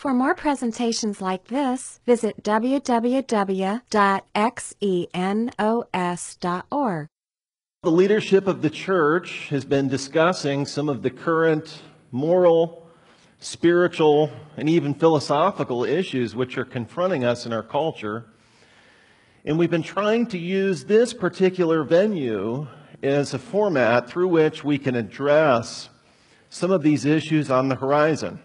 For more presentations like this, visit www.xenos.org. The leadership of the church has been discussing some of the current moral, spiritual, and even philosophical issues which are confronting us in our culture. And we've been trying to use this particular venue as a format through which we can address some of these issues on the horizon.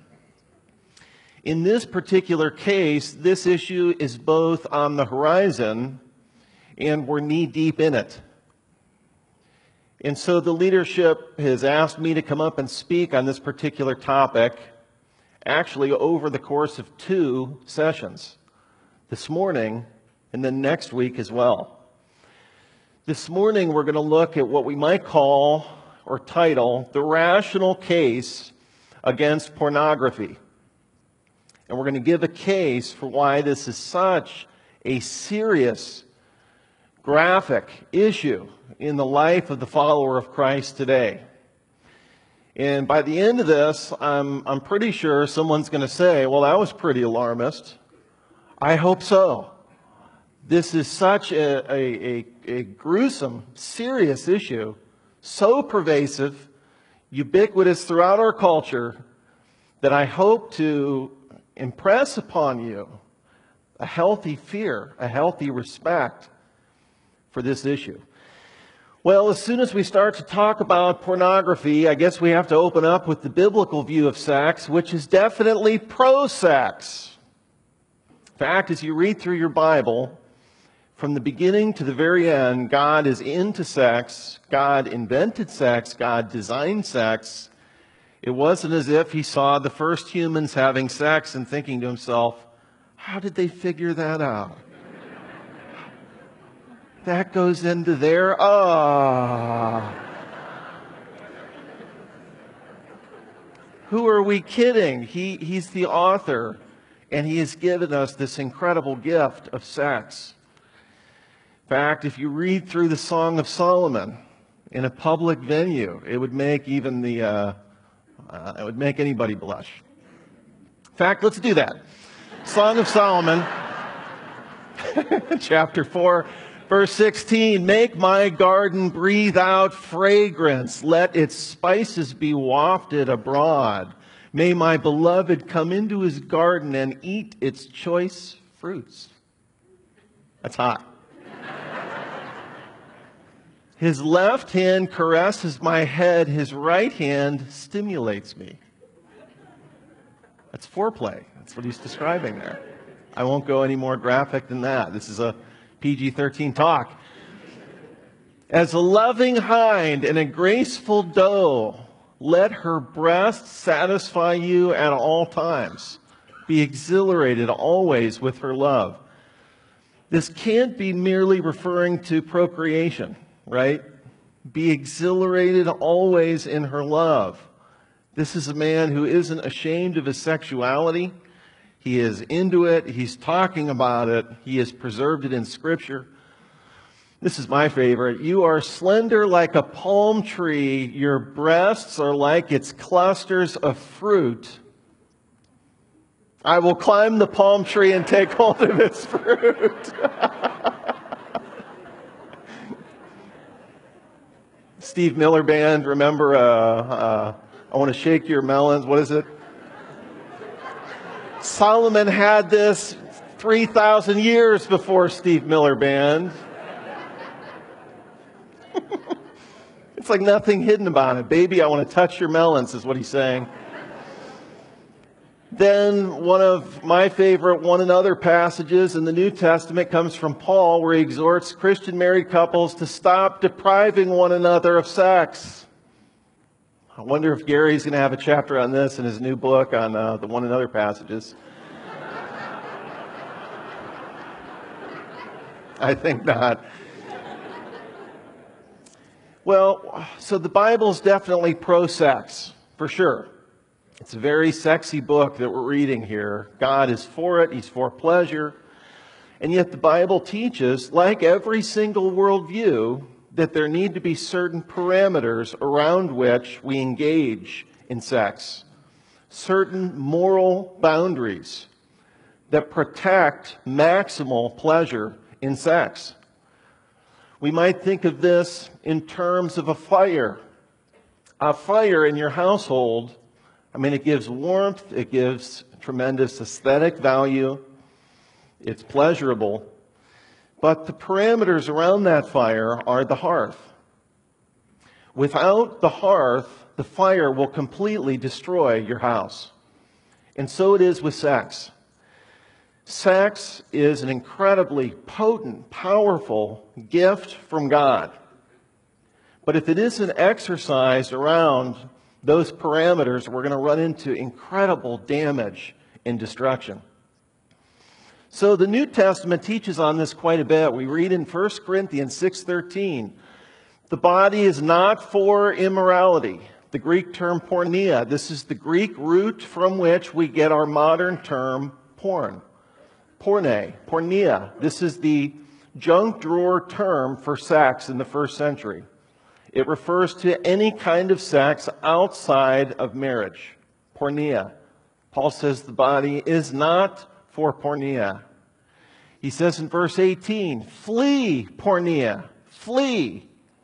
In this particular case, this issue is both on the horizon and we're knee-deep in it. And so the leadership has asked me to come up and speak on this particular topic, actually over the course of 2 sessions, this morning and then next week as well. This morning we're going to look at what we might call or title the rational case against pornography. And we're going to give a case for why this is such a serious, graphic issue in the life of the follower of Christ today. And by the end of this, I'm pretty sure someone's going to say, well, that was pretty alarmist. I hope so. This is such a gruesome, serious issue, so pervasive, ubiquitous throughout our culture, that I hope to impress upon you a healthy fear, a healthy respect for this issue. Well, as soon as we start to talk about pornography, I guess we have to open up with the biblical view of sex, which is definitely pro-sex. In fact, as you read through your Bible, from the beginning to the very end, God is into sex. God invented sex. God designed sex. It wasn't as if he saw the first humans having sex and thinking to himself, how did they figure that out? That goes into there. Who are we kidding? He's the author, and he has given us this incredible gift of sex. In fact, if you read through the Song of Solomon in a public venue, it would make even it would make anybody blush. In fact, let's do that. Song of Solomon, chapter 4. Verse 16, make my garden breathe out fragrance. Let its spices be wafted abroad. May my beloved come into his garden and eat its choice fruits. That's hot. His left hand caresses my head. His right hand stimulates me. That's foreplay. That's what he's describing there. I won't go any more graphic than that. This is a PG-13 talk. As a loving hind and a graceful doe, let her breast satisfy you at all times. Be exhilarated always with her love. This can't be merely referring to procreation, right? Be exhilarated always in her love. This is a man who isn't ashamed of his sexuality. He is into it. He's talking about it. He has preserved it in Scripture. This is my favorite. You are slender like a palm tree. Your breasts are like its clusters of fruit. I will climb the palm tree and take hold of its fruit. Steve Miller Band, remember, I want to shake your melons. What is it? Solomon had this 3,000 years before Steve Miller Band. It's like nothing hidden about it. Baby, I want to touch your melons is what he's saying. Then one of my favorite one another passages in the New Testament comes from Paul, where he exhorts Christian married couples to stop depriving one another of sex. I wonder if Gary's going to have a chapter on this in his new book on the one another passages. I think not. Well, so the Bible's definitely pro-sex, for sure. It's a very sexy book that we're reading here. God is for it. He's for pleasure. And yet the Bible teaches, like every single worldview, that there need to be certain parameters around which we engage in sex. certain moral boundaries that protect maximal pleasure in sex. We might think of this in terms of a fire. A fire in your household, it gives warmth, it gives tremendous aesthetic value, it's pleasurable, but the parameters around that fire are the hearth. Without the hearth, the fire will completely destroy your house. And so it is with sex. Sex is an incredibly potent, powerful gift from God. But if it isn't exercised around those parameters, we're going to run into incredible damage and destruction. So the New Testament teaches on this quite a bit. We read in 1 Corinthians 6:13, the body is not for immorality. The Greek term porneia, this is the Greek root from which we get our modern term porn. Porneia. This is the junk drawer term for sex in the first century. It refers to any kind of sex outside of marriage. Porneia. Paul says the body is not for porneia. He says in verse 18, flee porneia. Flee.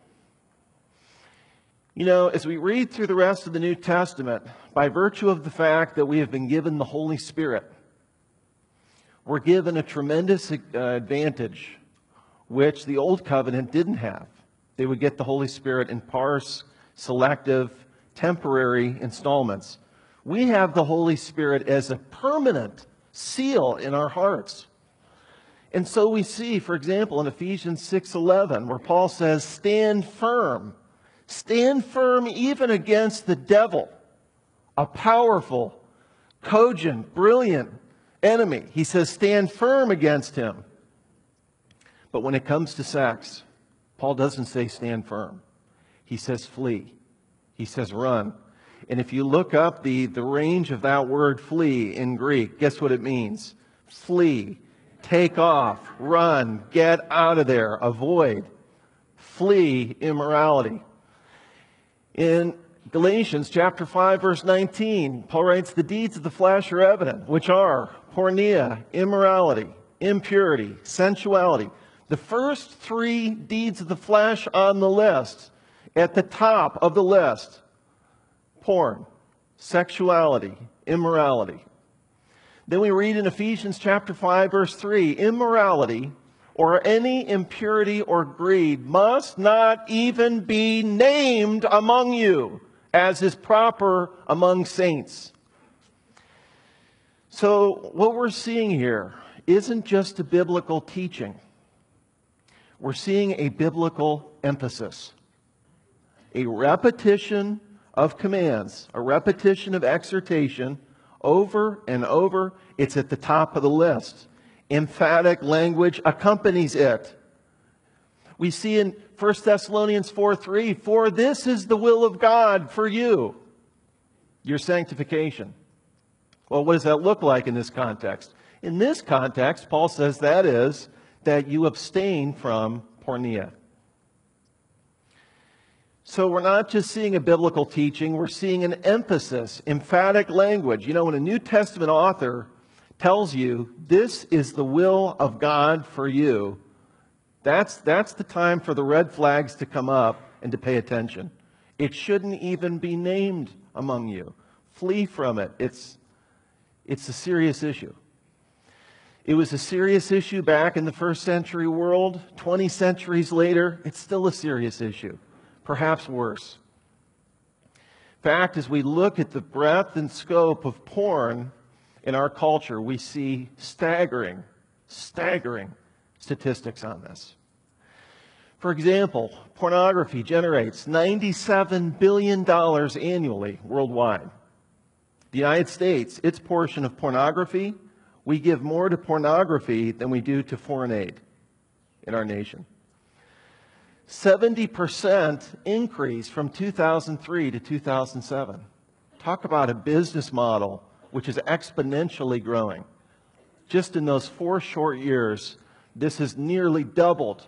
As we read through the rest of the New Testament, by virtue of the fact that we have been given the Holy Spirit, we're given a tremendous advantage which the Old Covenant didn't have. They would get the Holy Spirit in sparse, selective, temporary installments. We have the Holy Spirit as a permanent seal in our hearts. And so we see, for example, in Ephesians 6:11, where Paul says, stand firm. Stand firm even against the devil, a powerful, cogent, brilliant enemy. He says, stand firm against him. But when it comes to sex, Paul doesn't say stand firm. He says flee. He says run. And if you look up the range of that word flee in Greek, guess what it means? Flee, take off, run, get out of there, avoid, flee immorality. In Galatians chapter 5, verse 19, Paul writes, the deeds of the flesh are evident, which are porneia, immorality, impurity, sensuality. The first three deeds of the flesh on the list, at the top of the list, porn, sexuality, immorality. Then we read in Ephesians chapter 5, verse 3, immorality or any impurity or greed must not even be named among you, as is proper among saints. So what we're seeing here isn't just a biblical teaching. We're seeing a biblical emphasis, a repetition of commands, a repetition of exhortation over and over. It's at the top of the list. Emphatic language accompanies it. We see in 1 Thessalonians 4:3, for this is the will of God for you, your sanctification. Well, what does that look like in this context? In this context, Paul says that is that you abstain from porneia. So we're not just seeing a biblical teaching, we're seeing an emphasis, emphatic language. When a New Testament author tells you this is the will of God for you, that's the time for the red flags to come up and to pay attention. It shouldn't even be named among you. Flee from it. It's a serious issue. It was a serious issue back in the first century world. 20 centuries later, it's still a serious issue. Perhaps worse. In fact, as we look at the breadth and scope of porn in our culture, we see staggering statistics on this. For example, pornography generates $97 billion annually worldwide. The United States, its portion of pornography, we give more to pornography than we do to foreign aid in our nation. 70% increase from 2003 to 2007. Talk about a business model which is exponentially growing. Just in those 4 short years, this has nearly doubled.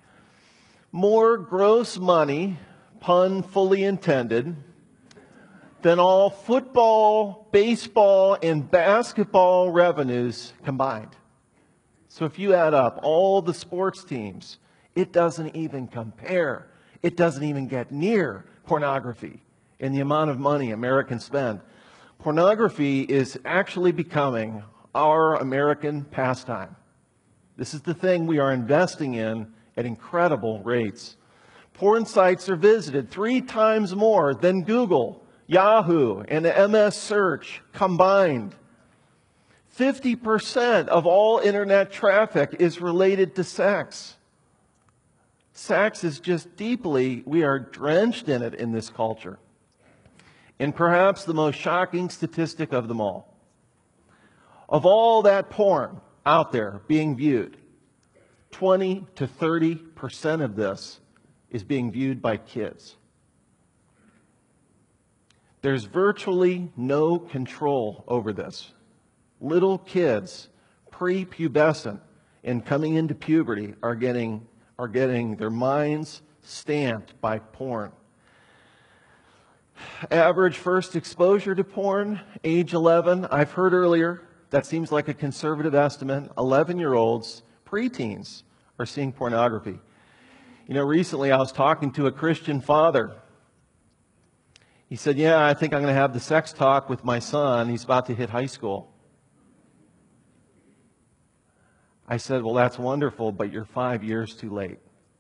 More gross money, pun fully intended, than all football, baseball, and basketball revenues combined. So if you add up all the sports teams, it doesn't even compare. It doesn't even get near pornography in the amount of money Americans spend. Pornography is actually becoming our American pastime. This is the thing we are investing in at incredible rates. Porn sites are visited 3 times more than Google, Yahoo, and MS Search combined. 50% of all internet traffic is related to sex. Sex is just deeply, we are drenched in it in this culture. And perhaps the most shocking statistic of them all, of all that porn out there being viewed, 20 to 30% of this is being viewed by kids. There's virtually no control over this. Little kids, prepubescent and coming into puberty, are getting their minds stamped by porn. Average first exposure to porn, age 11. I've heard earlier, that seems like a conservative estimate. 11-year-olds, preteens, are seeing pornography. You know, recently I was talking to a Christian father. He said, yeah, I think I'm going to have the sex talk with my son. He's about to hit high school. I said, well, that's wonderful, but you're 5 years too late.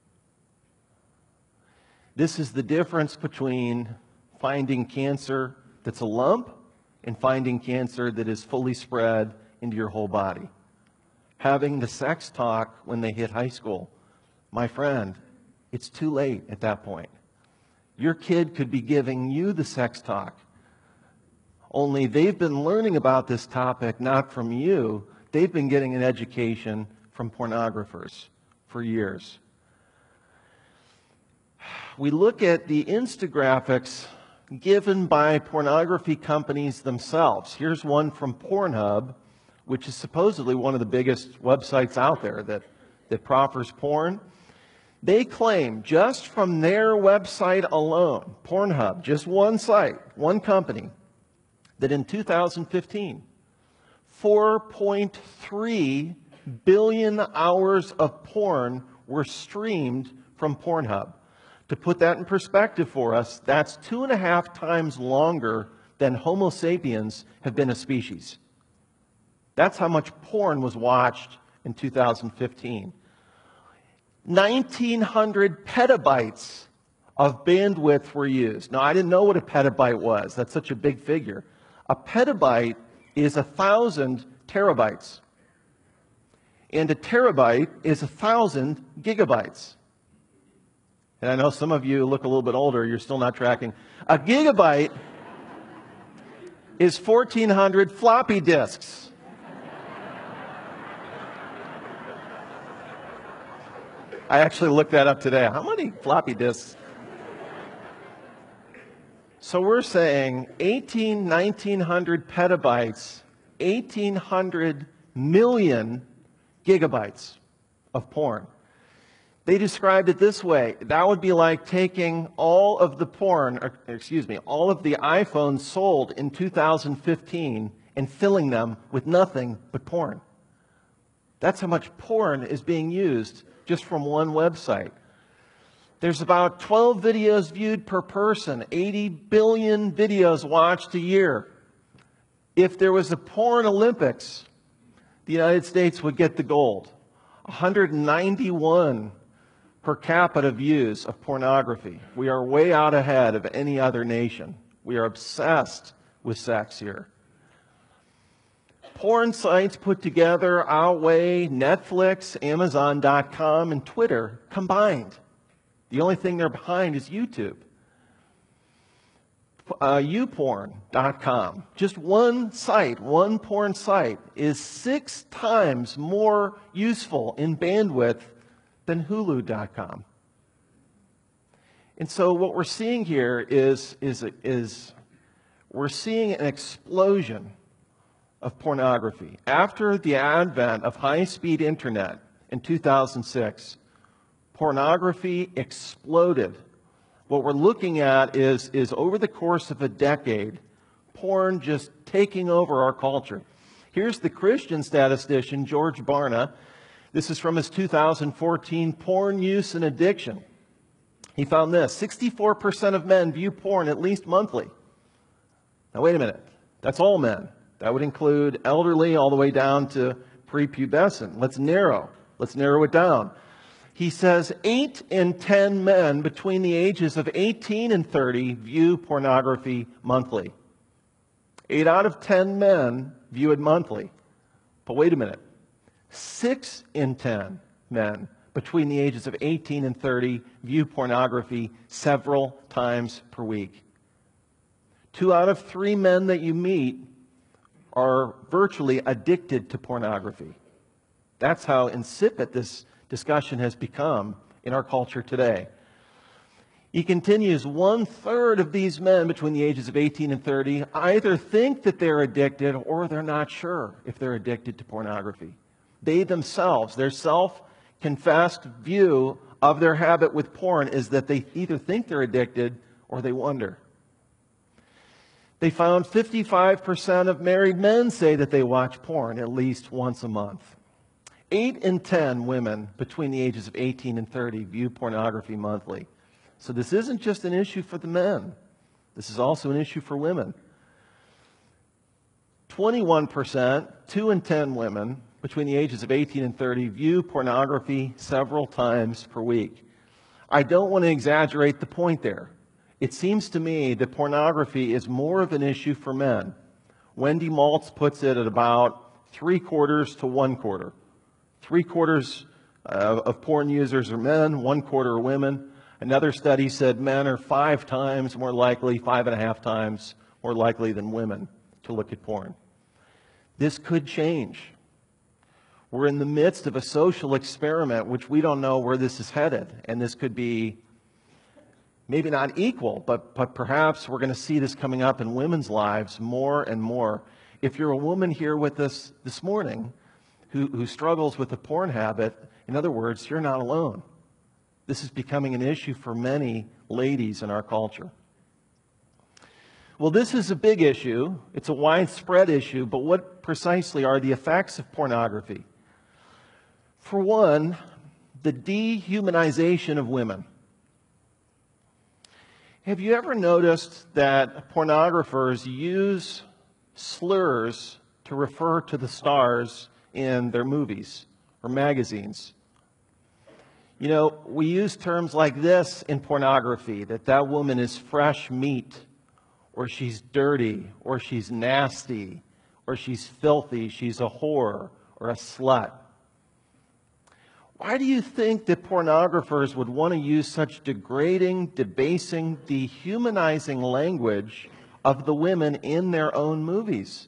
This is the difference between finding cancer that's a lump and finding cancer that is fully spread into your whole body. Having the sex talk when they hit high school, my friend, it's too late at that point. Your kid could be giving you the sex talk, only they've been learning about this topic not from you. They've been getting an education from pornographers for years. We look at the infographics given by pornography companies themselves. Here's one from Pornhub, which is supposedly one of the biggest websites out there that proffers porn. They claim just from their website alone, Pornhub, just one site, one company, that in 2015, 4.3 billion hours of porn were streamed from Pornhub. To put that in perspective for us, that's 2.5 times longer than Homo sapiens have been a species. That's how much porn was watched in 2015. 1,900 petabytes of bandwidth were used. Now, I didn't know what a petabyte was. That's such a big figure. A petabyte is 1,000 terabytes. And a terabyte is 1,000 gigabytes. And I know some of you look a little bit older, you're still not tracking. A gigabyte is 1,400 floppy disks. I actually looked that up today. How many floppy disks? So we're saying 1,900 petabytes, 1,800 million gigabytes of porn. They described it this way. That would be like taking all of the all of the iPhones sold in 2015 and filling them with nothing but porn. That's how much porn is being used just from one website. There's about 12 videos viewed per person, 80 billion videos watched a year. If there was a porn Olympics, the United States would get the gold. 191 per capita views of pornography. We are way out ahead of any other nation. We are obsessed with sex here. Porn sites put together outweigh Netflix, Amazon.com, and Twitter combined. The only thing they're behind is YouTube. YouPorn.com, just one site, one porn site, is 6 times more useful in bandwidth than Hulu.com. And so what we're seeing here is we're seeing an explosion of pornography. After the advent of high-speed internet in 2006, pornography exploded What we're looking at is over the course of a decade, porn just taking over our culture. Here's the Christian statistician, George Barna. This is from his 2014 Porn Use and Addiction. He found this: 64% of men view porn at least monthly. Now, wait a minute. That's all men. That would include elderly all the way down to prepubescent. Let's narrow it down. He says 8 in 10 men between the ages of 18 and 30 view pornography monthly. 8 out of 10 men view it monthly. But wait a minute. 6 in 10 men between the ages of 18 and 30 view pornography several times per week. 2 out of 3 men that you meet are virtually addicted to pornography. That's how insipid this discussion has become in our culture today. He continues, 1/3 of these men between the ages of 18 and 30 either think that they're addicted or they're not sure if they're addicted to pornography. They themselves, their self-confessed view of their habit with porn is that they either think they're addicted or they wonder. They found 55% of married men say that they watch porn at least once a month. 8 in 10 women between the ages of 18 and 30 view pornography monthly. So this isn't just an issue for the men. This is also an issue for women. 21%, 2 in 10 women between the ages of 18 and 30 view pornography several times per week. I don't want to exaggerate the point there. It seems to me that pornography is more of an issue for men. Wendy Maltz puts it at about 3/4 to 1/4. 3/4 of porn users are men, 1/4 are women. Another study said men are 5 times more likely, 5.5 times more likely than women to look at porn. This could change. We're in the midst of a social experiment which we don't know where this is headed. And this could be maybe not equal, but perhaps we're going to see this coming up in women's lives more and more. If you're a woman here with us this morning who struggles with a porn habit, in other words, you're not alone. This is becoming an issue for many ladies in our culture. Well, this is a big issue. It's a widespread issue, but what precisely are the effects of pornography? For one, the dehumanization of women. Have you ever noticed that pornographers use slurs to refer to the stars in their movies or magazines? You know, we use terms like this in pornography, that woman is fresh meat, or she's dirty, or she's nasty, or she's filthy, she's a whore, or a slut. Why do you think that pornographers would want to use such degrading, debasing, dehumanizing language of the women in their own movies?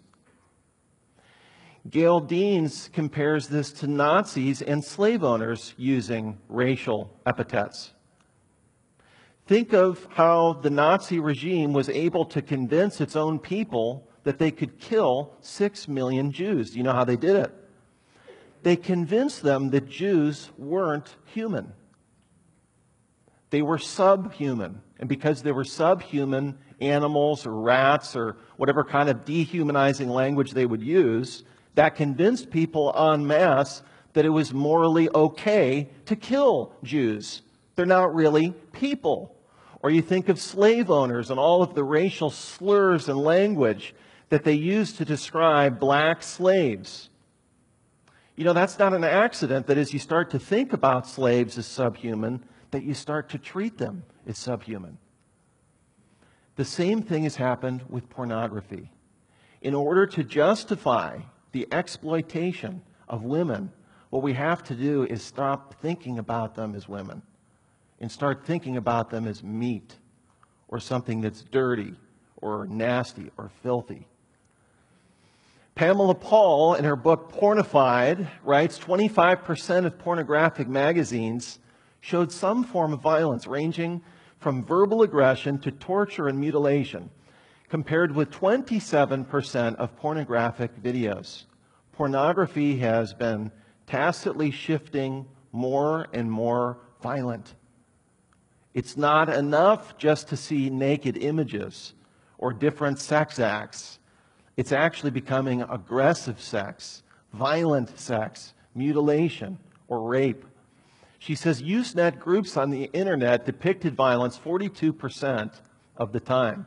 Gail Deans compares this to Nazis and slave owners using racial epithets. Think of how the Nazi regime was able to convince its own people that they could kill 6 million Jews. Do you know how they did it? They convinced them that Jews weren't human. They were subhuman. And because they were subhuman animals or rats or whatever kind of dehumanizing language they would use, that convinced people en masse that it was morally okay to kill Jews. They're not really people. Or you think of slave owners and all of the racial slurs and language that they used to describe black slaves. You know, that's not an accident that as you start to think about slaves as subhuman, that you start to treat them as subhuman. The same thing has happened with pornography. In order to justify the exploitation of women, what we have to do is stop thinking about them as women and start thinking about them as meat or something that's dirty or nasty or filthy. Pamela Paul, in her book Pornified, writes 25% of pornographic magazines showed some form of violence, ranging from verbal aggression to torture and mutilation, compared with 27% of pornographic videos. Pornography has been tacitly shifting more and more violent. It's not enough just to see naked images or different sex acts. It's actually becoming aggressive sex, violent sex, mutilation, or rape. She says Usenet groups on the internet depicted violence 42% of the time.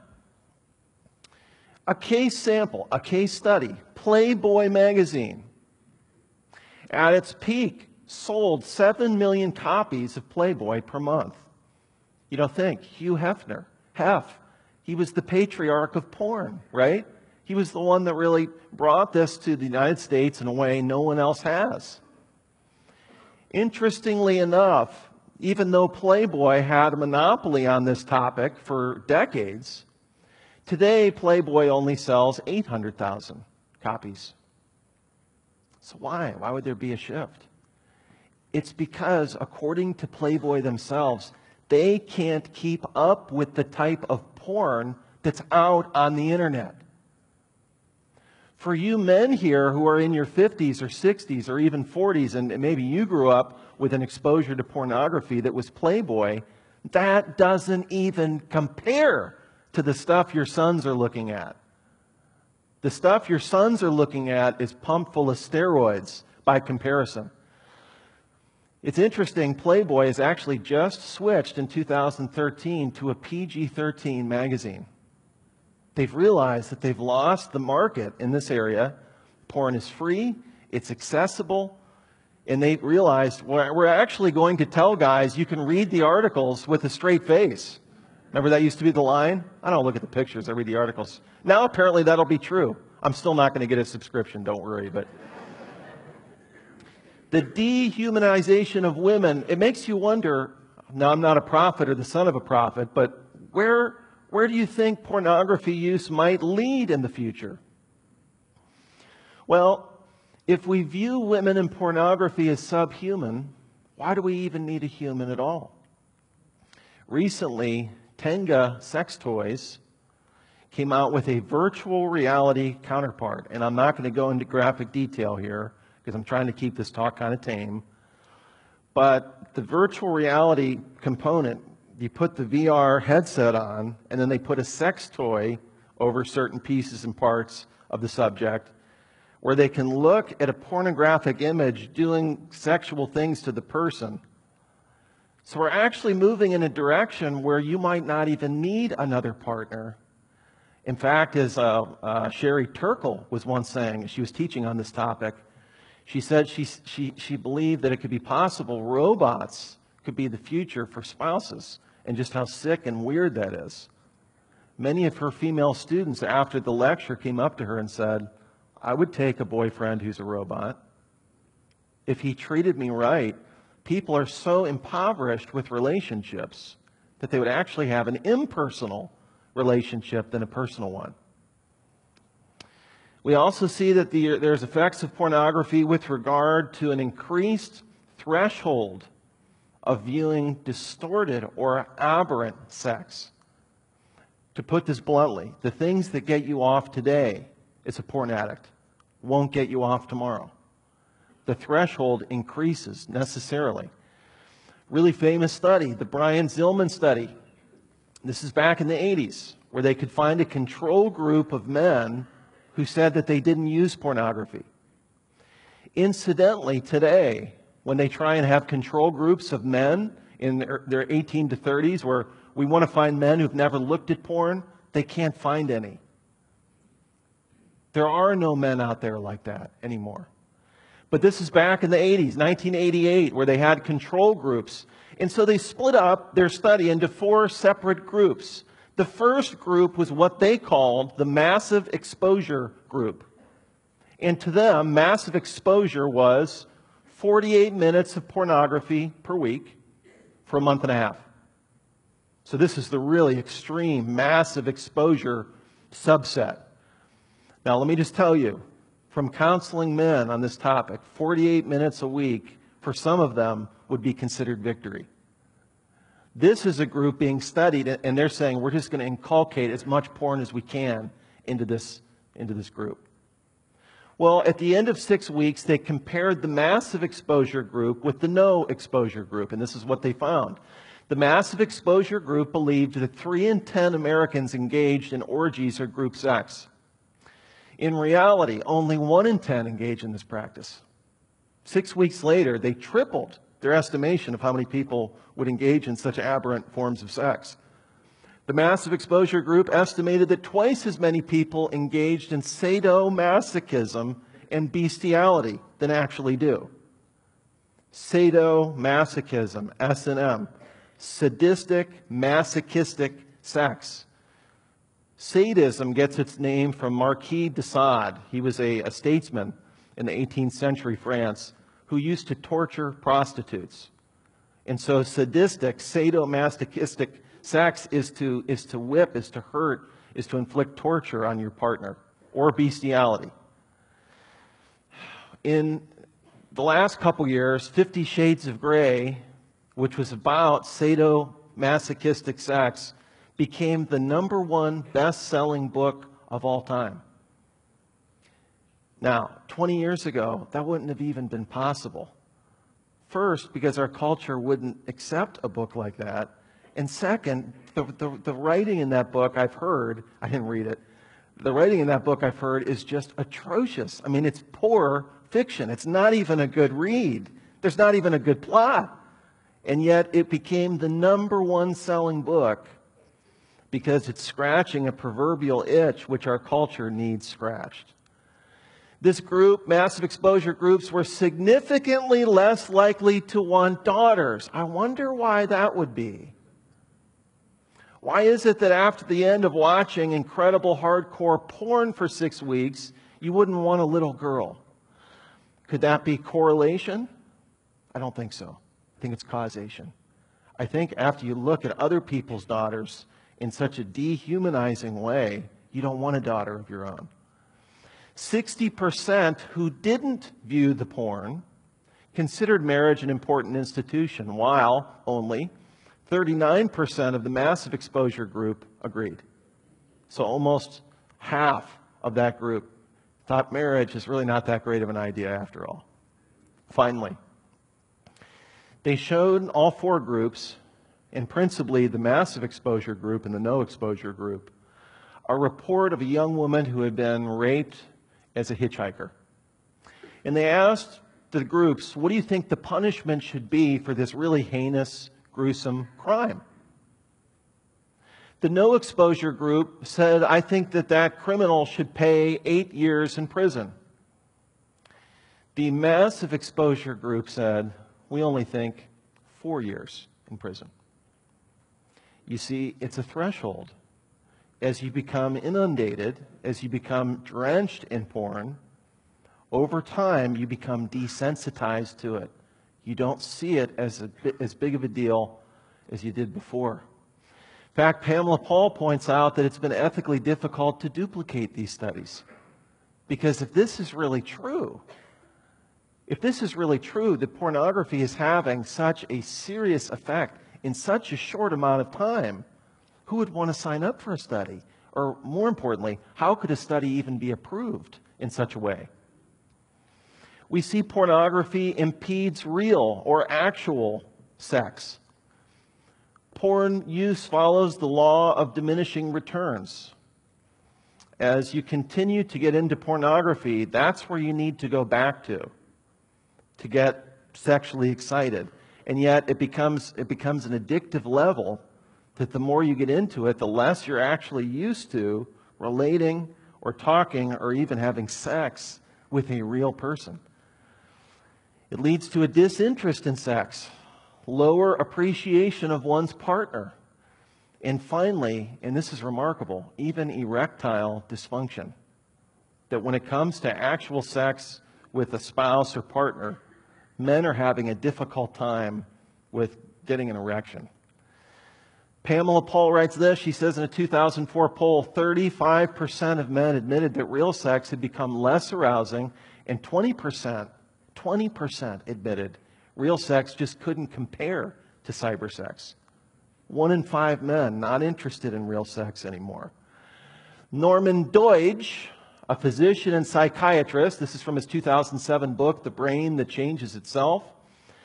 A case sample, a case study, Playboy magazine. At its peak, sold 7 million copies of Playboy per month. You know, think, Hugh Hefner, he was the patriarch of porn, right? He was the one that really brought this to the United States in a way no one else has. Interestingly enough, even though Playboy had a monopoly on this topic for decades, today Playboy only sells 800,000 copies. So why? Why would there be a shift? It's because, according to Playboy themselves, they can't keep up with the type of porn that's out on the internet. For you men here who are in your 50s or 60s or even 40s, and maybe you grew up with an exposure to pornography that was Playboy, that doesn't even compare to the stuff your sons are looking at. The stuff your sons are looking at is pumped full of steroids by comparison. It's interesting, Playboy has actually just switched in 2013 to a PG-13 magazine. They've realized that they've lost the market in this area. Porn is free, it's accessible, and they realized we're actually going to tell guys you can read the articles with a straight face. Remember that used to be the line? I don't look at the pictures, I read the articles. Now apparently that'll be true. I'm still not going to get a subscription, don't worry. But the dehumanization of women, it makes you wonder, now I'm not a prophet or the son of a prophet, but where do you think pornography use might lead in the future? Well, if we view women in pornography as subhuman, why do we even need a human at all? Recently, Tenga Sex Toys came out with a virtual reality counterpart. And I'm not going to go into graphic detail here because I'm trying to keep this talk kind of tame. But the virtual reality component, you put the VR headset on, and then they put a sex toy over certain pieces and parts of the subject where they can look at a pornographic image doing sexual things to the person. So we're actually moving in a direction where you might not even need another partner. In fact, as Sherry Turkle was once saying, she was teaching on this topic, she said she believed that it could be possible robots could be the future for spouses, and just how sick and weird that is. Many of her female students after the lecture came up to her and said, I would take a boyfriend who's a robot. If he treated me right, people are so impoverished with relationships that they would actually have an impersonal relationship than a personal one. We also see that there's effects of pornography with regard to an increased threshold of viewing distorted or aberrant sex. To put this bluntly, the things that get you off today as a porn addict won't get you off tomorrow. The threshold increases necessarily. Really famous study, the Brian Zillman study. This is back in the 80s, where they could find a control group of men who said that they didn't use pornography. Incidentally, today, when they try and have control groups of men in their 18 to 30s, where we want to find men who've never looked at porn, they can't find any. There are no men out there like that anymore. But this is back in the 80s, 1988, where they had control groups. And so they split up their study into 4 separate groups. The first group was what they called the massive exposure group. And to them, massive exposure was 48 minutes of pornography per week for a month and a half. So this is the really extreme, massive exposure subset. Now, let me just tell you, from counseling men on this topic, 48 minutes a week, for some of them, would be considered victory. This is a group being studied, and they're saying we're just going to inculcate as much porn as we can into this group. Well, at the end of 6 weeks, they compared the massive exposure group with the no exposure group, and this is what they found. The massive exposure group believed that 3 in 10 Americans engaged in orgies or group sex. In reality, only 1 in 10 engage in this practice. 6 weeks later, they tripled their estimation of how many people would engage in such aberrant forms of sex. The massive exposure group estimated that twice as many people engaged in sadomasochism and bestiality than actually do. Sadomasochism, S&M, sadistic, masochistic sex. Sadism gets its name from Marquis de Sade. He was a statesman in the 18th century France who used to torture prostitutes. And so sadistic, sadomasochistic sex is to whip, is to hurt, is to inflict torture on your partner, or bestiality. In the last couple years, 50 Shades of Grey, which was about sadomasochistic sex, became the #1 best-selling book of all time. Now, 20 years ago, that wouldn't have even been possible. First, because our culture wouldn't accept a book like that. And second, the writing in that book I've heard, I didn't read it, the writing in that book I've heard is just atrocious. I mean, it's poor fiction. It's not even a good read. There's not even a good plot. And yet it became the #1 selling book because it's scratching a proverbial itch which our culture needs scratched. This group, massive exposure groups, were significantly less likely to want daughters. I wonder why that would be. Why is it that after the end of watching incredible hardcore porn for 6 weeks, you wouldn't want a little girl? Could that be correlation? I don't think so. I think it's causation. I think after you look at other people's daughters in such a dehumanizing way, you don't want a daughter of your own. 60% who didn't view the porn considered marriage an important institution, while only 39% of the massive exposure group agreed. So almost half of that group thought marriage is really not that great of an idea after all. Finally, they showed all 4 groups, and principally the massive exposure group and the no exposure group, a report of a young woman who had been raped as a hitchhiker. And they asked the groups, what do you think the punishment should be for this really heinous, gruesome crime? The no exposure group said, I think that criminal should pay 8 years in prison. The massive exposure group said, we only think 4 years in prison. You see, it's a threshold. As you become inundated, as you become drenched in porn, over time you become desensitized to it. You don't see it as big of a deal as you did before. In fact, Pamela Paul points out that it's been ethically difficult to duplicate these studies. Because if this is really true, that pornography is having such a serious effect in such a short amount of time, who would want to sign up for a study? Or more importantly, how could a study even be approved in such a way? We see pornography impedes real or actual sex. Porn use follows the law of diminishing returns. As you continue to get into pornography, that's where you need to go back to get sexually excited. And yet it becomes an addictive level that the more you get into it, the less you're actually used to relating or talking or even having sex with a real person. It leads to a disinterest in sex, lower appreciation of one's partner, and finally, and this is remarkable, even erectile dysfunction. That when it comes to actual sex with a spouse or partner, men are having a difficult time with getting an erection. Pamela Paul writes this. She says in a 2004 poll, 35% of men admitted that real sex had become less arousing, and 20% admitted real sex just couldn't compare to cyber sex. 1 in 5 men not interested in real sex anymore. Norman Doidge, a physician and psychiatrist, this is from his 2007 book, The Brain That Changes Itself.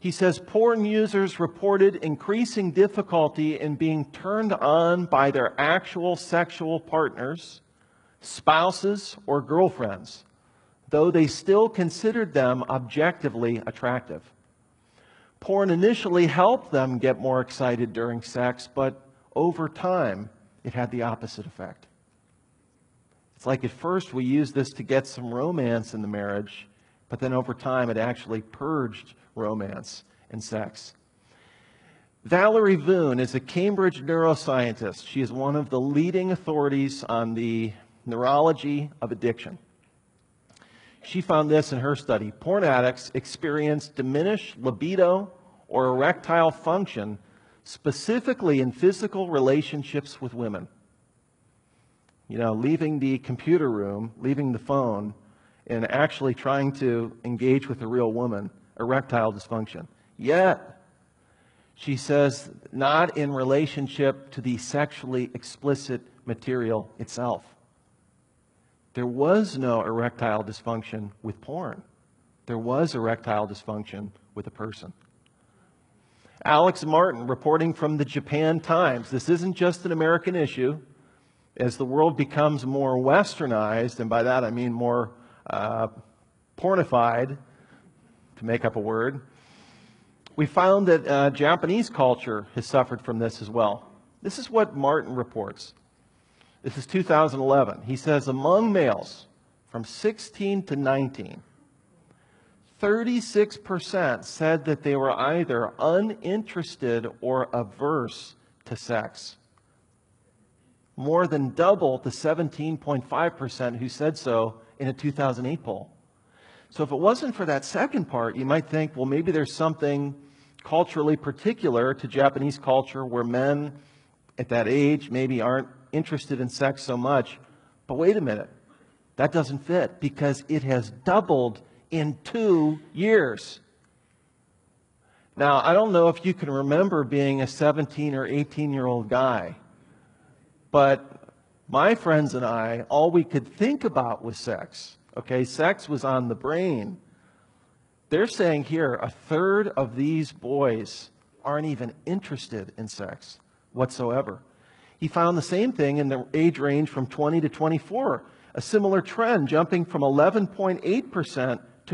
He says porn users reported increasing difficulty in being turned on by their actual sexual partners, spouses, or girlfriends, though they still considered them objectively attractive. Porn initially helped them get more excited during sex, but over time, it had the opposite effect. It's like at first we used this to get some romance in the marriage, but then over time it actually purged romance and sex. Valerie Voon is a Cambridge neuroscientist. She is one of the leading authorities on the neurology of addiction. She found this in her study. Porn addicts experience diminished libido or erectile function, specifically in physical relationships with women. You know, leaving the computer room, leaving the phone, and actually trying to engage with a real woman, erectile dysfunction. Yet, she says, not in relationship to the sexually explicit material itself. There was no erectile dysfunction with porn. There was erectile dysfunction with a person. Alex Martin, reporting from the Japan Times, this isn't just an American issue. As the world becomes more westernized, and by that I mean more pornified, to make up a word, we found that Japanese culture has suffered from this as well. This is what Martin reports. This is 2011. He says, among males from 16 to 19, 36% said that they were either uninterested or averse to sex. More than double the 17.5% who said so in a 2008 poll. So if it wasn't for that second part, you might think, well, maybe there's something culturally particular to Japanese culture where men at that age maybe aren't interested in sex so much. But wait a minute, that doesn't fit because it has doubled in 2 years. Now, I don't know if you can remember being a 17 or 18-year-old guy, but my friends and I, all we could think about was sex. Okay, sex was on the brain. They're saying here a third of these boys aren't even interested in sex whatsoever. He found the same thing in the age range from 20 to 24, a similar trend jumping from 11.8% to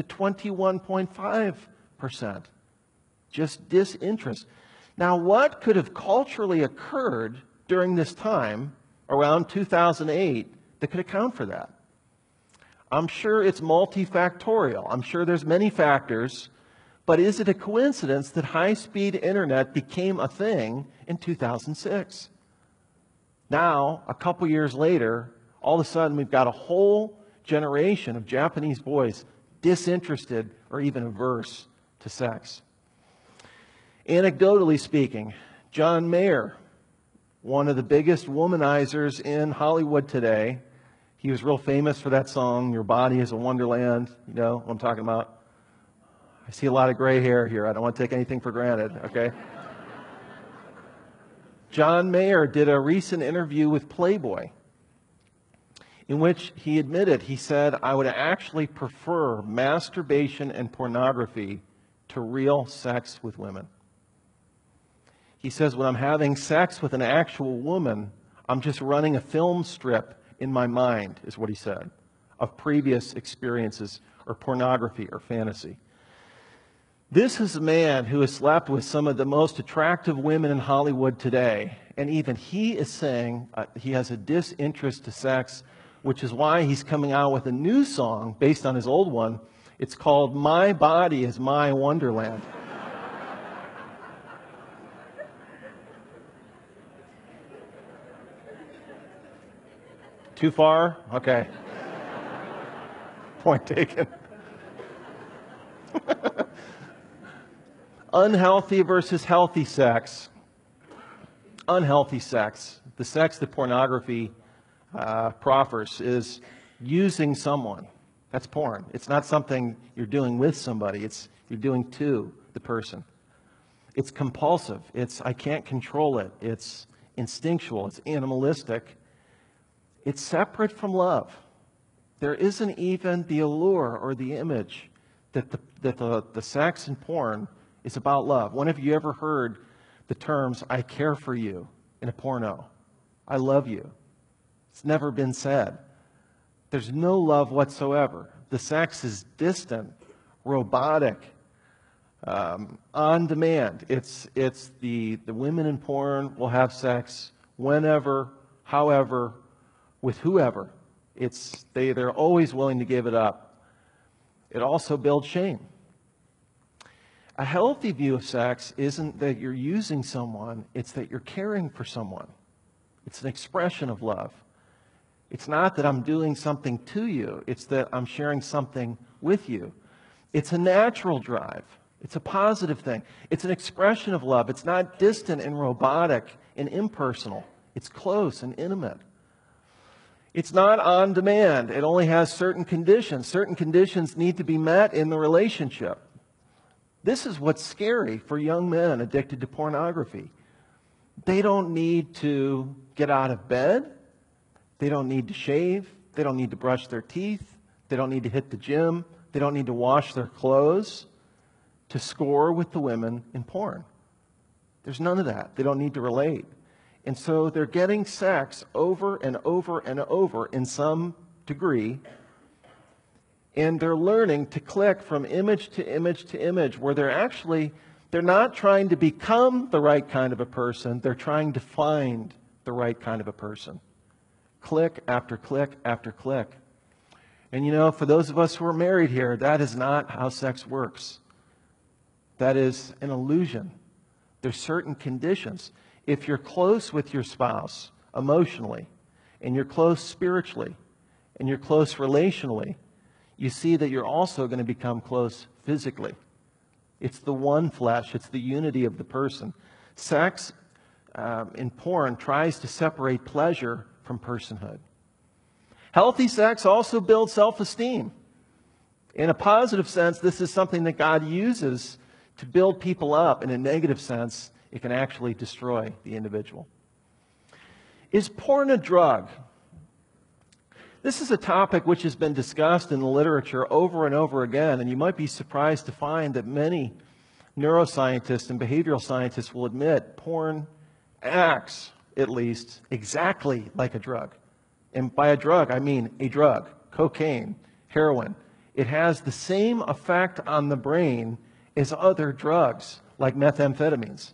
21.5%. Just disinterest. Now, what could have culturally occurred during this time, around 2008, that could account for that? I'm sure it's multifactorial. I'm sure there's many factors, but is it a coincidence that high-speed internet became a thing in 2006? Now, a couple years later, all of a sudden we've got a whole generation of Japanese boys disinterested or even averse to sex. Anecdotally speaking, John Mayer, one of the biggest womanizers in Hollywood today, he was real famous for that song, Your Body is a Wonderland. You know what I'm talking about? I see a lot of gray hair here. I don't want to take anything for granted, okay? John Mayer did a recent interview with Playboy in which he admitted, he said, I would actually prefer masturbation and pornography to real sex with women. He says, when I'm having sex with an actual woman, I'm just running a film strip in my mind, is what he said, of previous experiences or pornography or fantasy. This is a man who has slept with some of the most attractive women in Hollywood today, and even he is saying he has a disinterest to sex, which is why he's coming out with a new song based on his old one. It's called My Body is My Wonderland. Too far? Okay. Point taken. Unhealthy versus healthy sex. Unhealthy sex, the sex that pornography proffers, is using someone. That's porn. It's not something you're doing with somebody. It's you're doing to the person. It's compulsive. It's I can't control it. It's instinctual. It's animalistic. It's separate from love. There isn't even the allure or the image that the sex and porn is about love. When have you ever heard the terms, I care for you, in a porno? I love you. It's never been said. There's no love whatsoever. The sex is distant, robotic, on demand. It's the women in porn will have sex whenever, however, with whoever. They're always willing to give it up. It also builds shame. A healthy view of sex isn't that you're using someone, it's that you're caring for someone. It's an expression of love. It's not that I'm doing something to you, it's that I'm sharing something with you. It's a natural drive. It's a positive thing. It's an expression of love. It's not distant and robotic and impersonal. It's close and intimate. It's not on demand. It only has certain conditions. Certain conditions need to be met in the relationship. This is what's scary for young men addicted to pornography. They don't need to get out of bed. They don't need to shave. They don't need to brush their teeth. They don't need to hit the gym. They don't need to wash their clothes to score with the women in porn. There's none of that. They don't need to relate. And so they're getting sex over and over and over in some degree. And they're learning to click from image to image to image where they're not trying to become the right kind of a person. They're trying to find the right kind of a person. Click after click after click. And you know, for those of us who are married here, that is not how sex works. That is an illusion. There's certain conditions. If you're close with your spouse emotionally, and you're close spiritually, and you're close relationally, you see that you're also going to become close physically. It's the one flesh. It's the unity of the person. Sex in porn tries to separate pleasure from personhood. Healthy sex also builds self-esteem. In a positive sense, this is something that God uses to build people up. In a negative sense, it can actually destroy the individual. Is porn a drug? This is a topic which has been discussed in the literature over and over again, and you might be surprised to find that many neuroscientists and behavioral scientists will admit porn acts, at least, exactly like a drug. And by a drug, I mean a drug, cocaine, heroin. It has the same effect on the brain as other drugs, like methamphetamines.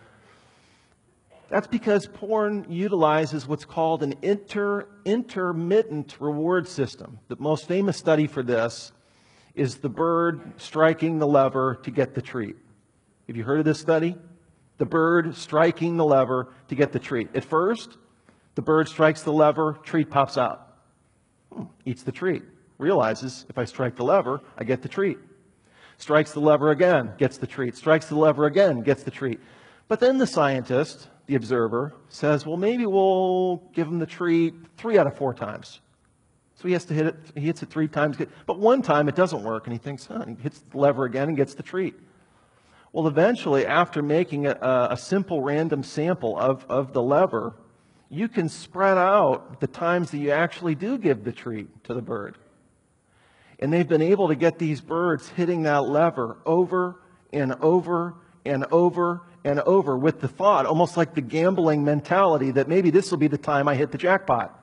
That's because porn utilizes what's called an intermittent reward system. The most famous study for this is the bird striking the lever to get the treat. Have you heard of this study? The bird striking the lever to get the treat. At first, the bird strikes the lever, treat pops out. Eats the treat. Realizes, if I strike the lever, I get the treat. Strikes the lever again, gets the treat. Strikes the lever again, gets the treat. But then the scientist, the observer, says, well, maybe we'll give him the treat 3 out of 4 times. So he has to hit it. He hits it 3 times. But one time it doesn't work, and he thinks, he hits the lever again and gets the treat. Well, eventually, after making a simple random sample of the lever, you can spread out the times that you actually do give the treat to the bird. And they've been able to get these birds hitting that lever over and over and over and over with the thought, almost like the gambling mentality, that maybe this will be the time I hit the jackpot.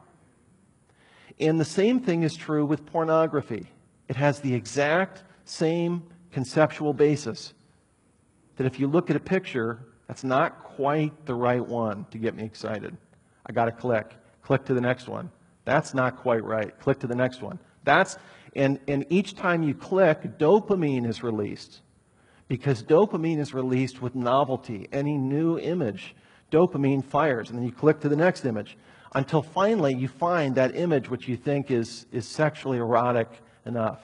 And the same thing is true with pornography. It has the exact same conceptual basis. That if you look at a picture, that's not quite the right one to get me excited. I got to click. Click to the next one. That's not quite right. Click to the next one. And each time you click, dopamine is released. Because dopamine is released with novelty. Any new image, dopamine fires. And then you click to the next image. Until finally you find that image which you think is sexually erotic enough.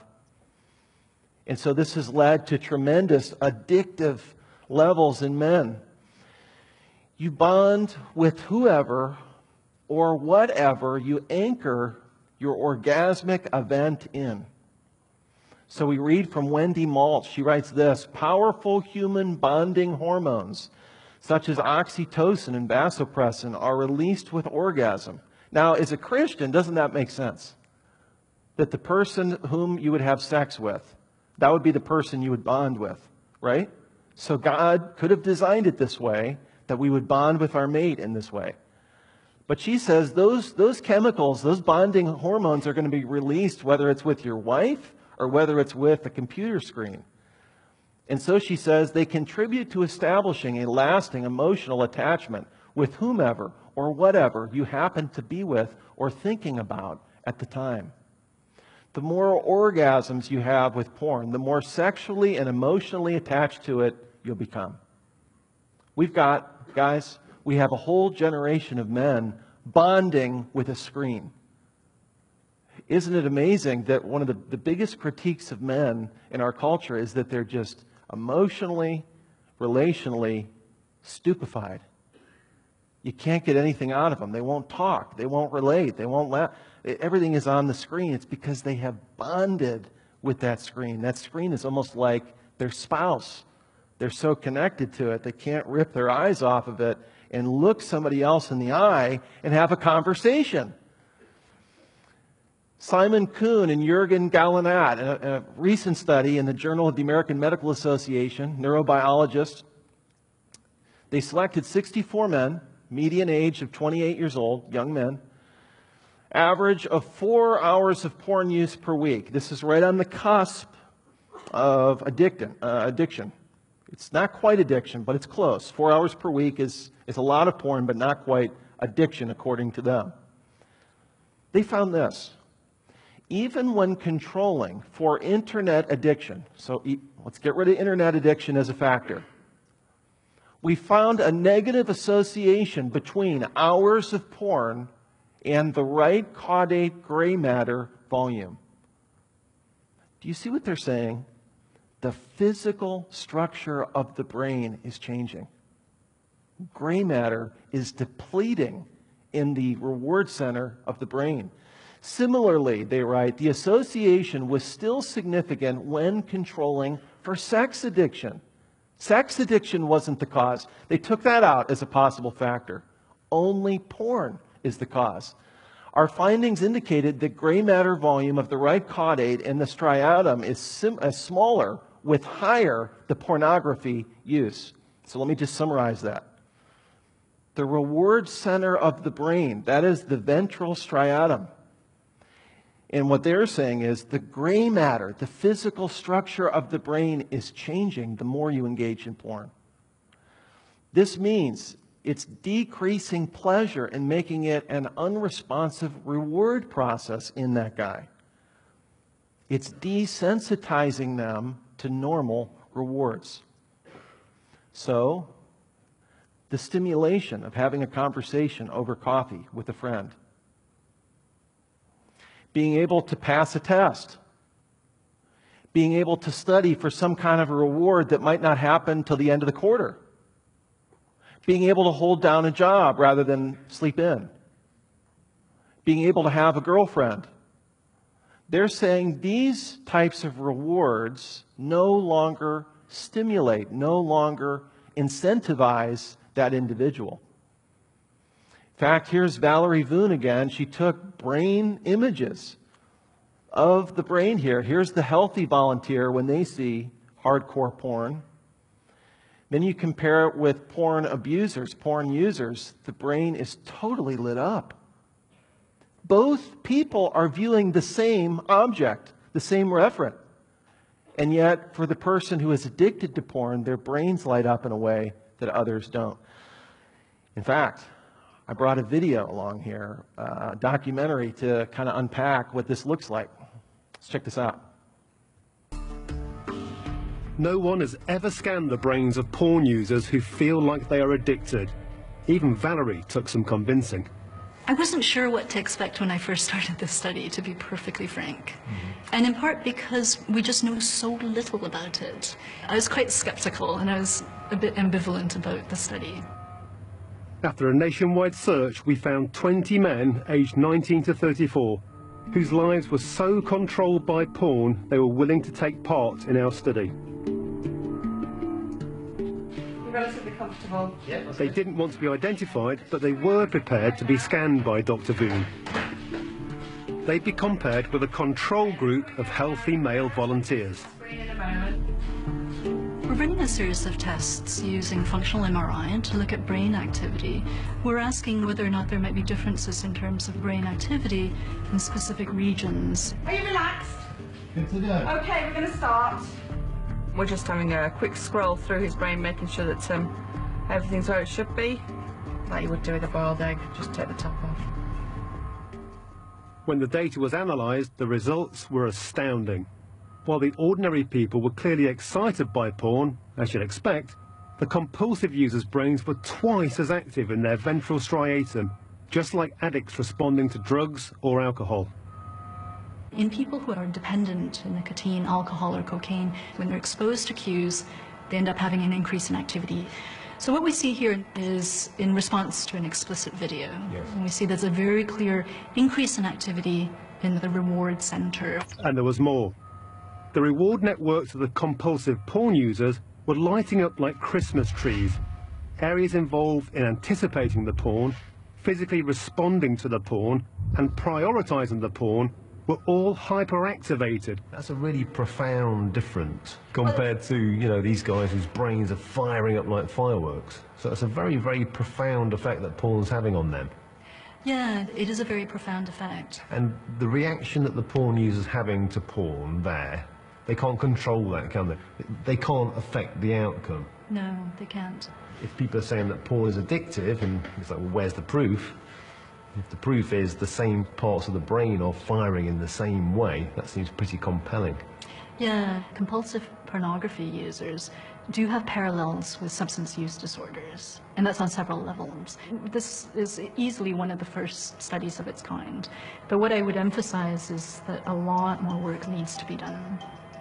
And so this has led to tremendous addictive levels in men. You bond with whoever or whatever you anchor your orgasmic event in. So we read from Wendy Maltz. She writes this: powerful human bonding hormones such as oxytocin and vasopressin are released with orgasm. Now, as a Christian, doesn't that make sense? That the person whom you would have sex with, that would be the person you would bond with, right? So God could have designed it this way, that we would bond with our mate in this way. But she says those chemicals, those bonding hormones are going to be released whether it's with your wife or whether it's with a computer screen. And so she says they contribute to establishing a lasting emotional attachment with whomever or whatever you happen to be with or thinking about at the time. The more orgasms you have with porn, the more sexually and emotionally attached to it you'll become. We have a whole generation of men bonding with a screen. Isn't it amazing that one of the biggest critiques of men in our culture is that they're just emotionally, relationally stupefied? You can't get anything out of them. They won't talk. They won't relate. They won't laugh. Everything is on the screen. It's because they have bonded with that screen. That screen is almost like their spouse. They're so connected to it, they can't rip their eyes off of it and look somebody else in the eye and have a conversation. Simon Kuhn and Jürgen Gallinat, in a recent study in the Journal of the American Medical Association, neurobiologists, they selected 64 men, median age of 28 years old, young men, average of 4 hours of porn use per week. This is right on the cusp of addiction. It's not quite addiction, but it's close. 4 hours per week is a lot of porn, but not quite addiction, according to them. They found this. Even when controlling for internet addiction, so let's get rid of internet addiction as a factor, we found a negative association between hours of porn and the right caudate gray matter volume. Do you see what they're saying? The physical structure of the brain is changing. Gray matter is depleting in the reward center of the brain. Similarly, they write, the association was still significant when controlling for sex addiction. Sex addiction wasn't the cause. They took that out as a possible factor. Only porn is the cause. Our findings indicated that gray matter volume of the right caudate and the striatum is smaller with higher the pornography use. So let me just summarize that. The reward center of the brain, that is the ventral striatum. And what they're saying is the gray matter, the physical structure of the brain is changing the more you engage in porn. This means it's decreasing pleasure and making it an unresponsive reward process in that guy. It's desensitizing them to normal rewards. So, the stimulation of having a conversation over coffee with a friend, being able to pass a test, being able to study for some kind of a reward that might not happen till the end of the quarter, being able to hold down a job rather than sleep in, being able to have a girlfriend. They're saying these types of rewards no longer stimulate, no longer incentivize that individual. In fact, here's Valerie Voon again. She took brain images of the brain here. Here's the healthy volunteer when they see hardcore porn. Then you compare it with porn abusers, porn users. The brain is totally lit up. Both people are viewing the same object, the same referent. And yet, for the person who is addicted to porn, their brains light up in a way that others don't. In fact, I brought a video along here, a documentary to kind of unpack what this looks like. Let's check this out. No one has ever scanned the brains of porn users who feel like they are addicted. Even Valerie took some convincing. I wasn't sure what to expect when I first started this study, to be perfectly frank. And in part because we just know so little about it. I was quite skeptical and I was a bit ambivalent about the study. After a nationwide search, we found 20 men aged 19 to 34 whose lives were so controlled by porn they were willing to take part in our study. Relatively comfortable. They didn't want to be identified, but they were prepared to be scanned by Dr. Voon. They'd be compared with a control group of healthy male volunteers. We're running a series of tests using functional MRI to look at brain activity. We're asking whether or not there might be differences in terms of brain activity in specific regions. Are you relaxed? Good to go. Okay, we're going to start. We're just having a quick scroll through his brain, making sure that everything's where it should be, like you would do with a boiled egg. Just take the top off. When the data was analysed, the results were astounding. While the ordinary people were clearly excited by porn, as you'd expect, the compulsive users' brains were twice as active in their ventral striatum, just like addicts responding to drugs or alcohol. In people who are dependent to nicotine, alcohol, or cocaine, when they're exposed to cues, they end up having an increase in activity. So what we see here is in response to an explicit video. Yes. And we see there's a very clear increase in activity in the reward center. And there was more. The reward networks of the compulsive porn users were lighting up like Christmas trees. Areas involved in anticipating the porn, physically responding to the porn, and prioritizing the porn were all hyperactivated. That's a really profound difference compared to, you know, these guys whose brains are firing up like fireworks. So it's a very, very profound effect that porn's having on them. Yeah, it is a very profound effect. And the reaction that the porn user's having to porn there, they can't control that, can they? They can't affect the outcome. No, they can't. If people are saying that porn is addictive, and it's like, well, where's the proof? If the proof is the same parts of the brain are firing in the same way, that seems pretty compelling. Yeah, compulsive pornography users do have parallels with substance use disorders, and that's on several levels. This is easily one of the first studies of its kind, but what I would emphasize is that a lot more work needs to be done.